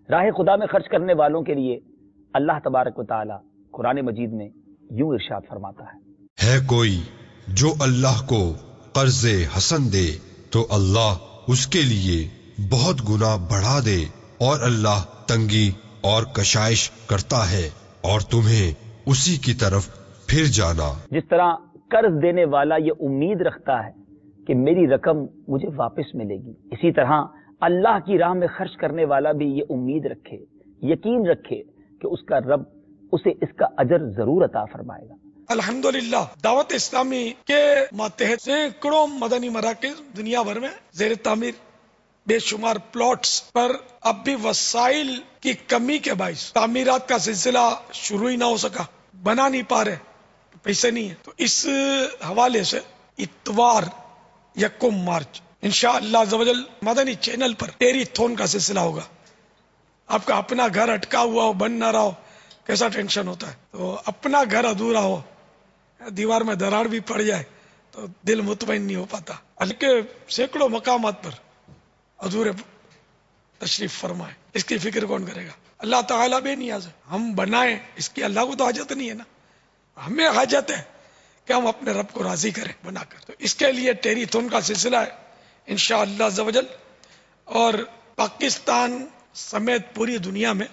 راہ خدا میں خرچ کرنے والوں کے لیے اللہ تبارک و تعالی قرآن مجید میں یوں ارشاد فرماتا ہے کوئی جو اللہ کو قرض حسن دے تو اللہ اس کے لیے بہت گنا بڑھا دے، اور اللہ تنگی اور کشائش کرتا ہے اور تمہیں اسی کی طرف پھر جانا۔ جس طرح قرض دینے والا یہ امید رکھتا ہے کہ میری رقم مجھے واپس ملے گی، اسی طرح اللہ کی راہ میں خرچ کرنے والا بھی یہ امید رکھے، یقین رکھے کہ اس کا رب اسے اس کا اجر ضرور عطا فرمائے گا۔ الحمدللہ دعوت اسلامی کے ماتحت سینکڑوں مدنی مراکز دنیا بھر میں زیر تعمیر، بے شمار پلاٹس پر اب بھی وسائل کی کمی کے باعث تعمیرات کا سلسلہ شروع ہی نہ ہو سکا، بنا نہیں پا رہے، پیسے نہیں ہیں۔ تو اس حوالے سے اتوار 1 مارچ انشاءاللہ عزوجل مدنی چینل پر ٹیری تھون کا سلسلہ ہوگا۔ آپ کا اپنا گھر اٹکا ہوا ہو، بن نہ رہا ہو، کیسا ٹینشن ہوتا ہے۔ تو اپنا گھر ادھورا ہو، دیوار میں دراڑ بھی پڑ جائے تو دل مطمئن نہیں ہو پاتا۔ بلکہ سینکڑوں مقامات پر ادھورے تشریف فرمائے، اس کی فکر کون کرے گا؟ اللہ تعالیٰ بے نیاز ہے، ہم بنائیں، اس کی اللہ کو تو حاجت نہیں ہے نا، ہمیں حاجت ہے کہ ہم اپنے رب کو راضی کریں بنا کر۔ تو اس کے لیے ٹیری تھون کا سلسلہ ہے انشاءاللہ عزوجل، اور پاکستان سمیت پوری دنیا میں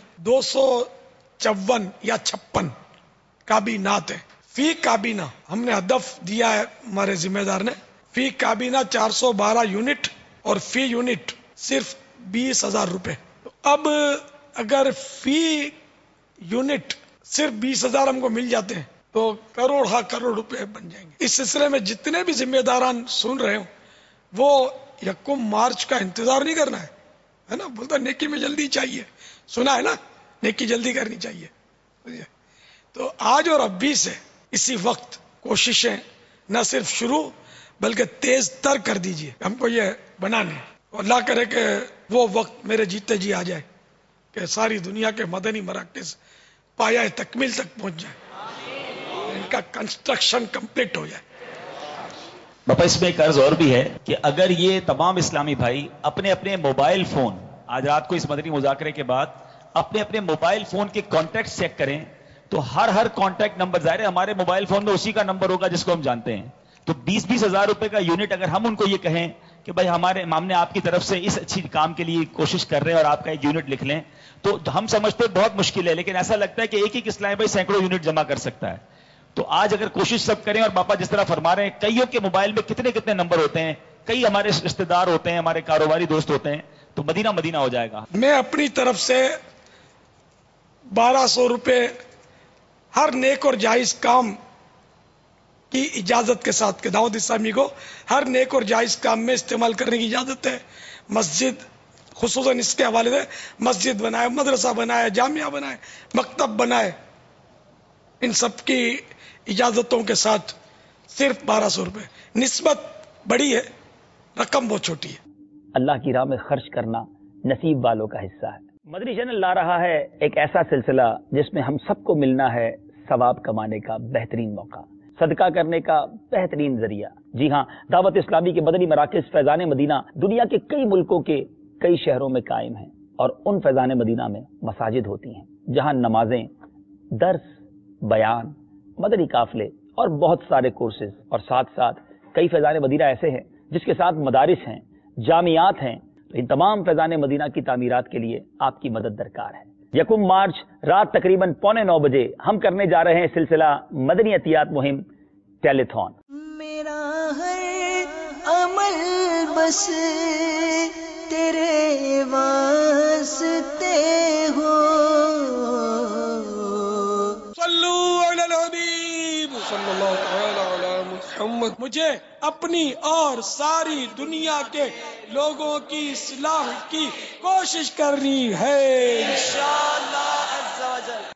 254 یا 56 کابینات ہیں۔ فی کابینہ ہم نے ہدف دیا ہے، ہمارے ذمہ دار نے، فی کابینہ 412 یونٹ اور فی یونٹ صرف 20,000 روپے۔ تو اب اگر فی یونٹ صرف 20,000 ہم کو مل جاتے ہیں تو کروڑ روپے بن جائیں گے۔ اس سلسلے میں جتنے بھی ذمہ داران سن رہے ہوں وہ 1 مارچ کا انتظار نہیں کرنا ہے نا، بولتا نیکی میں جلدی چاہیے، سنا ہے نا، نیکی جلدی کرنی چاہیے۔ تو آج اور اب بھی سے اسی وقت کوششیں نہ صرف شروع بلکہ تیز تر کر دیجئے، ہم کو یہ بنانے، اللہ کرے کہ وہ وقت میرے جیتے جی آ جائے کہ ساری دنیا کے مدنی مراکز پایہ تکمیل تک پہنچ جائے، ان کا کنسٹرکشن کمپلیٹ ہو جائے۔ باپا اس میں ایک عرض اور بھی ہے کہ اگر یہ تمام اسلامی بھائی اپنے اپنے موبائل فون آج رات کو اس مدنی مذاکرے کے بعد اپنے اپنے موبائل فون کے کانٹیکٹ چیک کریں تو ہر کانٹیکٹ نمبر، ظاہر ہے ہمارے موبائل فون میں اسی کا نمبر ہوگا جس کو ہم جانتے ہیں، تو 20 ہزار روپے کا یونٹ اگر ہم ان کو یہ کہیں کہ بھائی ہم نے آپ کی طرف سے اس اچھی کام کے لیے کوشش کر رہے ہیں اور آپ کا ایک یونٹ لکھ لیں، تو ہم سمجھتے ہیں بہت مشکل ہے، لیکن ایسا لگتا ہے کہ ایک اسلامی بھائی سینکڑوں یونٹ جمع کر سکتا ہے۔ تو آج اگر کوشش سب کریں، اور باپا جس طرح فرما رہے ہیں کئیوں کے موبائل میں کتنے نمبر ہوتے ہیں، کئی ہمارے رشتہ دار ہوتے ہیں، ہمارے کاروباری دوست ہوتے ہیں، تو مدینہ ہو جائے گا۔ میں اپنی طرف سے 1200 روپے ہر نیک اور جائز کام کی اجازت کے ساتھ کہ دعوت اسلامی کو ہر نیک اور جائز کام میں استعمال کرنے کی اجازت ہے۔ مسجد خصوصاً اس کے حوالے سے مسجد بنائے، مدرسہ بنائے، جامعہ بنائے، مکتب بنائے، ان سب کی اجازتوں کے ساتھ صرف 1200 روپے۔ نسبت بڑی ہے، رقم بہت چھوٹی ہے۔ اللہ کی راہ میں خرچ کرنا نصیب والوں کا حصہ ہے۔ مدنی چینل لا رہا ہے ایک ایسا سلسلہ جس میں ہم سب کو ملنا ہے ثواب کمانے کا بہترین موقع، صدقہ کرنے کا بہترین ذریعہ۔ جی ہاں، دعوت اسلامی کے مدنی مراکز فیضان مدینہ دنیا کے کئی ملکوں کے کئی شہروں میں قائم ہیں، اور ان فیضان مدینہ میں مساجد ہوتی ہیں جہاں نمازیں، درس، بیان، مدنی قافلے اور بہت سارے کورسز، اور ساتھ ساتھ کئی فیضان مدینہ ایسے ہیں جس کے ساتھ مدارس ہیں، جامعات ہیں۔ تو ان تمام فیضان مدینہ کی تعمیرات کے لیے آپ کی مدد درکار ہے۔ 1 مارچ رات تقریباً 8:45 بجے ہم کرنے جا رہے ہیں سلسلہ مدنی عطیات مہم ٹیلی تھون۔ میرا ہر عمل بس تیرے واسطے ہو، صلو علی الحبیب صلی اللہ تعالی علی محمد۔ مجھے اپنی اور ساری دنیا کے لوگوں کی اصلاح کی کوشش کرنی ہے انشاءاللہ عز و جل۔